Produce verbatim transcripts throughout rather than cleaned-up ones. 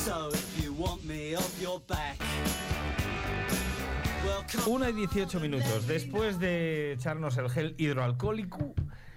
Una y dieciocho minutos. Después de echarnos el gel hidroalcohólico,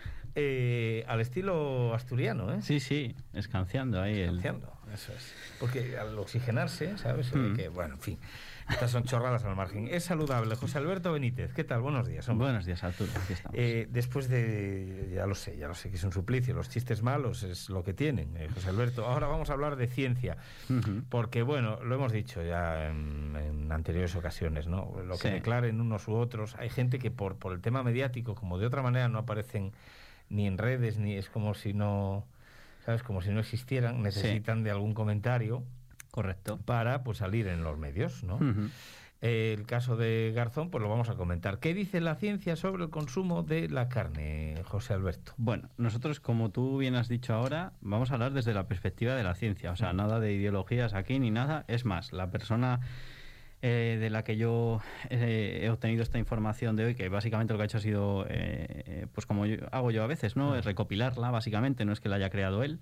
eh, al estilo asturiano, ¿eh? Sí, sí, escanciando ahí. Escanciando, el... eso es. Porque al oxigenarse, ¿sabes? Mm. Que, bueno, en fin, estas son chorradas al margen. Es saludable. José Alberto Benítez, ¿qué tal? Buenos días, hombre. Buenos días, Arturo. Aquí estamos. Eh, después de, ya lo sé, ya lo sé que es un suplicio, los chistes malos es lo que tienen, eh, José Alberto. Ahora vamos a hablar de ciencia, uh-huh. porque, bueno, lo hemos dicho ya en, en anteriores ocasiones, ¿no? Lo que sí. declaren unos u otros, hay gente que por, por el tema mediático, como de otra manera no aparecen ni en redes, ni es como si no, ¿sabes? Como si no existieran, necesitan sí. de algún comentario. Correcto. Para, pues, salir en los medios, ¿no? Uh-huh. Eh, el caso de Garzón, pues lo vamos a comentar. ¿Qué dice la ciencia sobre el consumo de la carne, José Alberto? Bueno, nosotros, como tú bien has dicho ahora, vamos a hablar desde la perspectiva de la ciencia. O sea, uh-huh. nada de ideologías aquí ni nada. Es más, la persona... Eh, de la que yo eh, he obtenido esta información de hoy, que básicamente lo que ha hecho ha sido, eh, pues como yo, hago yo a veces, ¿no? Es recopilarla, básicamente, no es que la haya creado él.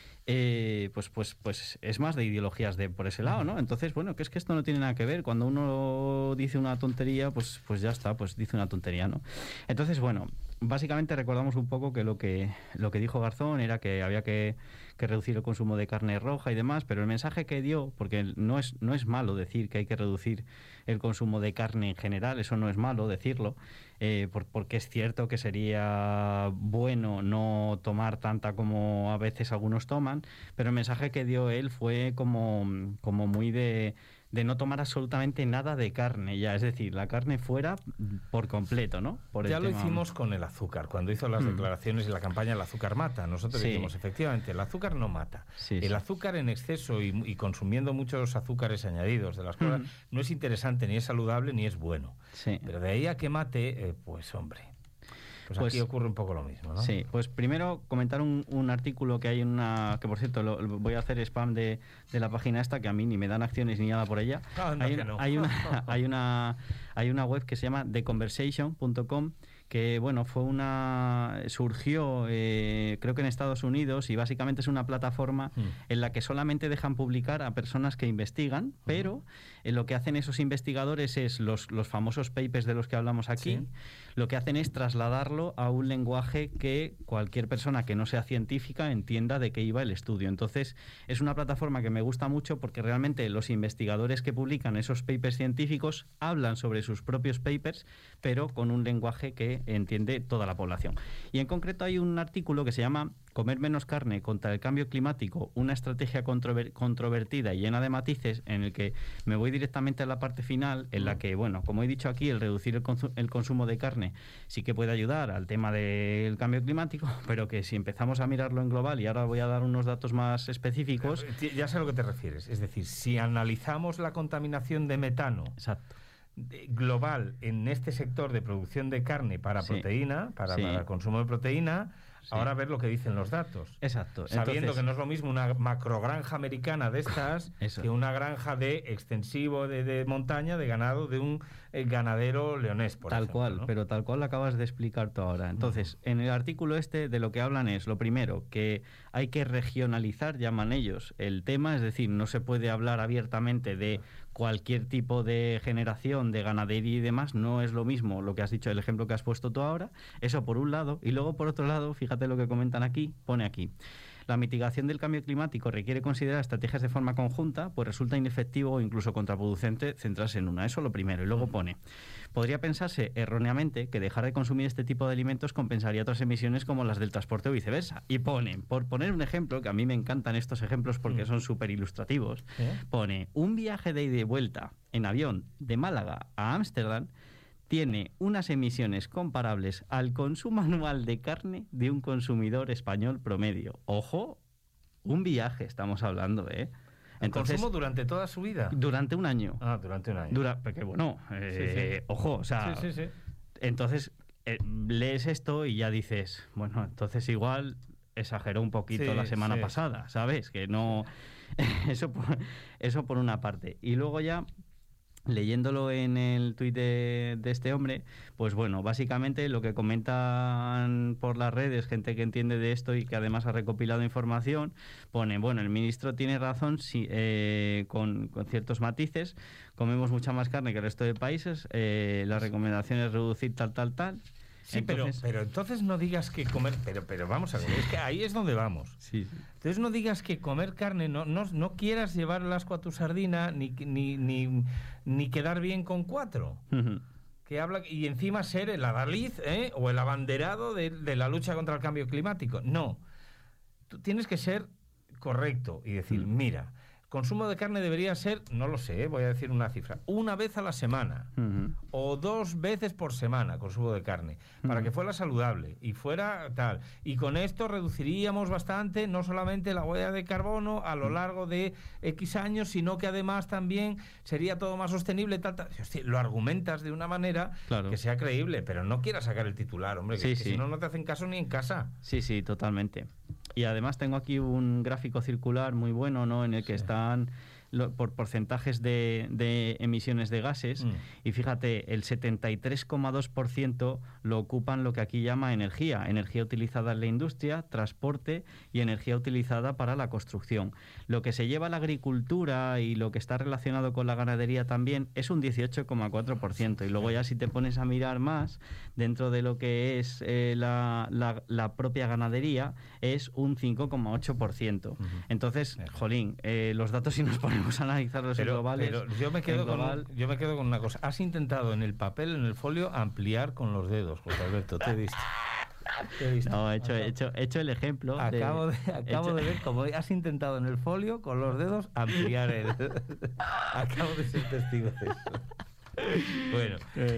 Eh, pues, pues, pues es más de ideologías de por ese lado, ¿no? Entonces, bueno, que es que esto no tiene nada que ver. Cuando uno dice una tontería, pues, pues ya está, pues dice una tontería, ¿no? Entonces, bueno, básicamente recordamos un poco que lo que lo que dijo Garzón era que había que, que reducir el consumo de carne roja y demás, pero el mensaje que dio, porque no es no es malo decir que hay que reducir el consumo de carne en general, eso no es malo decirlo, eh, por, porque es cierto que sería bueno no tomar tanta como a veces algunos toman, pero el mensaje que dio él fue como, como muy de, de no tomar absolutamente nada de carne ya, es decir, la carne fuera por completo, ¿no? Por el ya lo tema... hicimos con el azúcar, cuando hizo las mm. declaraciones y la campaña El azúcar mata. Nosotros sí. dijimos, efectivamente, el azúcar no mata. Sí, el sí. azúcar en exceso y, y consumiendo muchos azúcares añadidos de las cosas mm. no es interesante, ni es saludable, ni es bueno. Sí. Pero de ahí a que mate, eh, pues hombre... Pues, pues aquí ocurre un poco lo mismo, ¿no? Sí, pues primero comentar un, un artículo que hay en una... que por cierto, lo, lo voy a hacer spam de, de la página esta, que a mí ni me dan acciones ni nada por ella. No, no, hay, que no. hay, una, hay, una, hay una web que se llama the conversation punto com, que bueno, fue una... surgió eh, creo que en Estados Unidos, y básicamente es una plataforma mm. en la que solamente dejan publicar a personas que investigan, pero en lo que hacen esos investigadores es los, los famosos papers de los que hablamos aquí, sí. lo que hacen es trasladarlo a un lenguaje que cualquier persona que no sea científica entienda de qué iba el estudio. Entonces, es una plataforma que me gusta mucho porque realmente los investigadores que publican esos papers científicos hablan sobre sus propios papers, pero con un lenguaje que entiende toda la población. Y en concreto hay un artículo que se llama Comer menos carne contra el cambio climático, una estrategia controver- controvertida y llena de matices, en el que me voy directamente a la parte final, en la que, bueno, como he dicho aquí, el reducir el, consu- el consumo de carne sí que puede ayudar al tema del cambio climático, pero que si empezamos a mirarlo en global, y ahora voy a dar unos datos más específicos... Ya sé a lo que te refieres, es decir, si analizamos la contaminación de metano... Exacto. global en este sector de producción de carne para sí. proteína, para, sí. para el consumo de proteína, sí. ahora ver lo que dicen los datos. Exacto. Sabiendo Entonces, que no es lo mismo una macrogranja americana de estas eso. que una granja de extensivo de, de montaña de ganado de un eh, ganadero leonés, por tal ejemplo, cual, ¿no? Pero tal cual lo acabas de explicar tú ahora. Entonces, uh-huh. en el artículo este de lo que hablan es, lo primero, que hay que regionalizar, llaman ellos, el tema, es decir, no se puede hablar abiertamente de cualquier tipo de generación de ganadería y demás, no es lo mismo lo que has dicho, el ejemplo que has puesto tú ahora, eso por un lado, y luego por otro lado, fíjate lo que comentan aquí, pone aquí: la mitigación del cambio climático requiere considerar estrategias de forma conjunta, pues resulta inefectivo o incluso contraproducente centrarse en una. Eso lo primero. Y luego pone: podría pensarse erróneamente que dejar de consumir este tipo de alimentos compensaría otras emisiones como las del transporte o viceversa. Y pone, por poner un ejemplo, que a mí me encantan estos ejemplos porque son súper ilustrativos, ¿eh? Pone: un viaje de ida y vuelta en avión de Málaga a Ámsterdam tiene unas emisiones comparables al consumo anual de carne de un consumidor español promedio. Ojo, un viaje estamos hablando, ¿eh? Entonces, ¿consumo durante toda su vida? Durante un año. Ah, durante un año. Dura, porque bueno, eh, sí, sí. ojo, o sea... Sí, sí, sí. Entonces, eh, lees esto y ya dices, bueno, entonces igual exageró un poquito sí, la semana sí. pasada, ¿sabes? Que no... eso, por, eso por una parte. Y luego ya... leyéndolo en el tuit de, de este hombre, pues bueno, básicamente lo que comentan por las redes, gente que entiende de esto y que además ha recopilado información, pone, bueno, el ministro tiene razón si, eh, con, con ciertos matices, comemos mucha más carne que el resto de países, eh, la recomendación es reducir tal, tal, tal. Sí, entonces... pero, pero entonces no digas que comer... Pero, pero vamos a ver, es que ahí es donde vamos. Sí, sí. Entonces no digas que comer carne, no, no, no quieras llevar el asco a tu sardina, ni, ni, ni, ni quedar bien con cuatro. Uh-huh. Que habla, y encima ser el adalid, ¿eh? O el abanderado de, de la lucha contra el cambio climático. No. Tú tienes que ser correcto y decir, uh-huh. mira... Consumo de carne debería ser, no lo sé, voy a decir una cifra, una vez a la semana uh-huh. o dos veces por semana consumo de carne, para uh-huh. que fuera saludable y fuera tal. Y con esto reduciríamos bastante no solamente la huella de carbono a lo largo de X años, sino que además también sería todo más sostenible. Tal, tal. Hostia, lo argumentas de una manera claro. que sea creíble, pero no quieras sacar el titular, hombre, sí, que, sí. que si no, no te hacen caso ni en casa. Sí, sí, totalmente. Y además tengo aquí un gráfico circular muy bueno, ¿no? En el que sí. están lo, por porcentajes de, de emisiones de gases mm. y fíjate, el setenta y tres coma dos por ciento lo ocupan lo que aquí llama energía, energía utilizada en la industria, transporte y energía utilizada para la construcción. Lo que se lleva a la agricultura y lo que está relacionado con la ganadería también es un dieciocho coma cuatro por ciento y luego ya si te pones a mirar más dentro de lo que es eh, la, la, la propia ganadería es un cinco coma ocho por ciento. Uh-huh. Entonces, jolín, eh, los datos si nos ponemos a analizarlos pero, en globales... Pero yo me, quedo global... con, yo me quedo con una cosa. Has intentado en el papel, en el folio, ampliar con los dedos, José Alberto, te he visto. Te he visto. No, he hecho, he hecho, he hecho el ejemplo. Acabo, de, de, acabo hecho... de ver cómo has intentado en el folio, con los dedos, ampliar el... Acabo de ser testigo de eso. Bueno,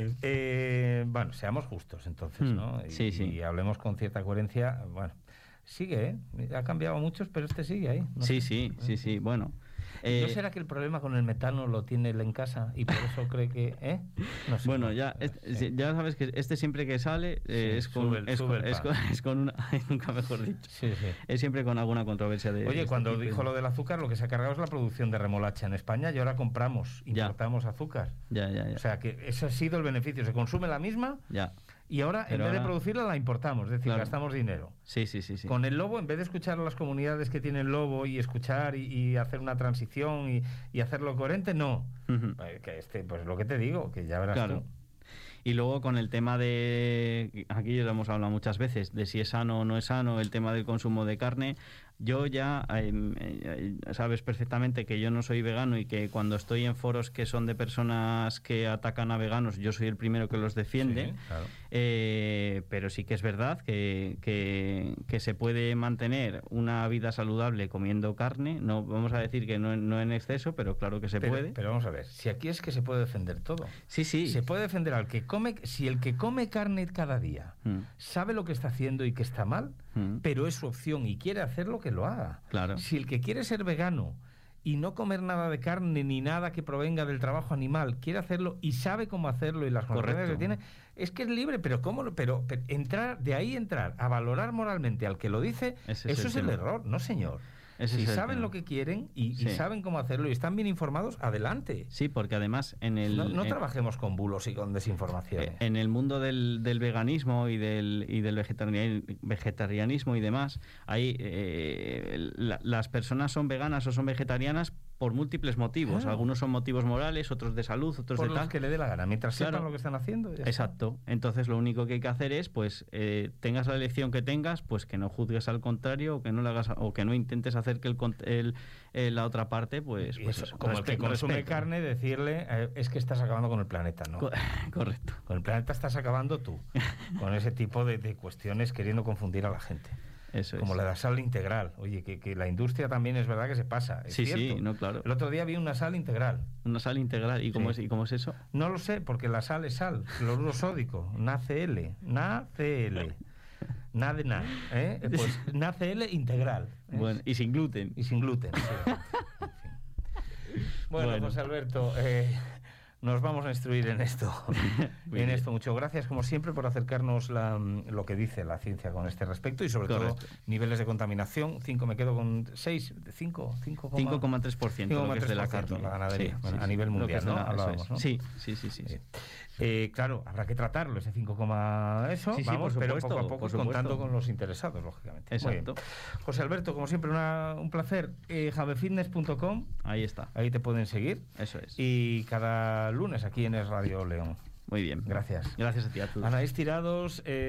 eh, bueno, seamos justos entonces, ¿no? Y, sí, sí. y hablemos con cierta coherencia. Bueno, sigue, ¿eh? Ha cambiado muchos, pero este sigue ahí. No sí, sé. sí, sí, sí, bueno. Eh, ¿No será que el problema con el metano lo tiene él en casa y por eso cree que... ¿eh? No sé. Bueno, ya, este, sí. ya sabes que este siempre que sale eh, sí, es, con, el, es, con, es, con, es con una... nunca mejor dicho. Sí, sí. Es siempre con alguna controversia de... Oye, de cuando este dijo lo del azúcar, lo que se ha cargado es la producción de remolacha en España y ahora compramos, importamos ya. azúcar. Ya, ya, ya. O sea, que ese ha sido el beneficio. Se consume la misma... Ya. Y ahora, Pero en vez ahora... de producirla, la importamos, es decir, claro. gastamos dinero. Sí, sí, sí, sí. Con el lobo, en vez de escuchar a las comunidades que tienen lobo y escuchar y, y hacer una transición y, y hacerlo coherente, no. Uh-huh. Que este, pues lo que te digo, que ya verás claro. tú. Y luego con el tema de, aquí ya lo hemos hablado muchas veces, de si es sano o no es sano, el tema del consumo de carne. Yo ya, eh, eh, sabes perfectamente que yo no soy vegano y que cuando estoy en foros que son de personas que atacan a veganos, yo soy el primero que los defiende. Sí, claro. eh, pero sí que es verdad que, que, que se puede mantener una vida saludable comiendo carne. No vamos a decir que no, no en exceso, pero claro que se pero, puede. Pero vamos a ver, si aquí es que se puede defender todo. Sí, sí. Se puede defender al que come, si el que come carne cada día mm. sabe lo que está haciendo y que está mal, mm. pero es su opción y quiere hacerlo, que lo haga. Claro. Si el que quiere ser vegano y no comer nada de carne ni nada que provenga del trabajo animal quiere hacerlo y sabe cómo hacerlo y las consecuencias que tiene, es que es libre. Pero cómo, pero, pero entrar de ahí entrar a valorar moralmente al que lo dice, Ese eso es el, es el error, no señor. Ese si es saben tema. lo que quieren y, sí. y saben cómo hacerlo y están bien informados, adelante. Sí, porque además en el... No, no en, trabajemos con bulos y con desinformación. En el mundo del, del veganismo y del, y del vegetarianismo y demás, hay, eh, la, las personas son veganas o son vegetarianas por múltiples motivos. Claro. Algunos son motivos morales, otros de salud, otros por de los tal. que le dé la gana, mientras claro. sepan lo que están haciendo. Ya Exacto. está. Entonces lo único que hay que hacer es, pues, eh, tengas la elección que tengas, pues que no juzgues al contrario o que no le hagas o que no intentes hacer que el, el eh, la otra parte, pues, pues eso, como respeto, el que consume respeto. carne, decirle eh, es que estás acabando con el planeta, ¿no? Co- correcto. Con el planeta estás acabando tú, con ese tipo de, de cuestiones queriendo confundir a la gente. Eso como es. la de la sal integral. Oye, que, que la industria también es verdad que se pasa. ¿Es sí, cierto? sí, no, claro. El otro día vi una sal integral. Una sal integral. ¿Y cómo, sí. es, ¿y cómo es eso? No lo sé, porque la sal es sal. Cloruro sódico. NaCl. NaCl. Nada de nada. ¿eh? Pues NaCl integral. ¿eh? Bueno, y sin gluten. Y sin gluten. Sí. En fin. Bueno, bueno, José Alberto, eh, nos vamos a instruir en esto. en bien. esto. Muchas gracias, como siempre, por acercarnos la, lo que dice la ciencia con este respecto y sobre Correcto. todo niveles de contaminación. cinco, me quedo con seis, cinco, cinco, cinco coma tres por ciento lo que es de la carne. la ganadería, Sí, bueno, sí, a sí. nivel Lo que mundial, es de ¿no? la- eso Hablábamos, es. ¿no? Sí, sí, sí, sí. Sí. Eh, claro, habrá que tratarlo, ese cinco, eso, Sí, sí, vamos, por pero supuesto, poco a poco por supuesto. contando con los interesados, lógicamente. Muy bien. Exacto. José Alberto, como siempre, una, un placer. Eh, javefitness punto com, Ahí está. ahí te pueden seguir. Eso es. Y cada lunes aquí en Es Radio León. Muy bien. Gracias. Gracias a ti, a todos. Anaís Tirados. Eh,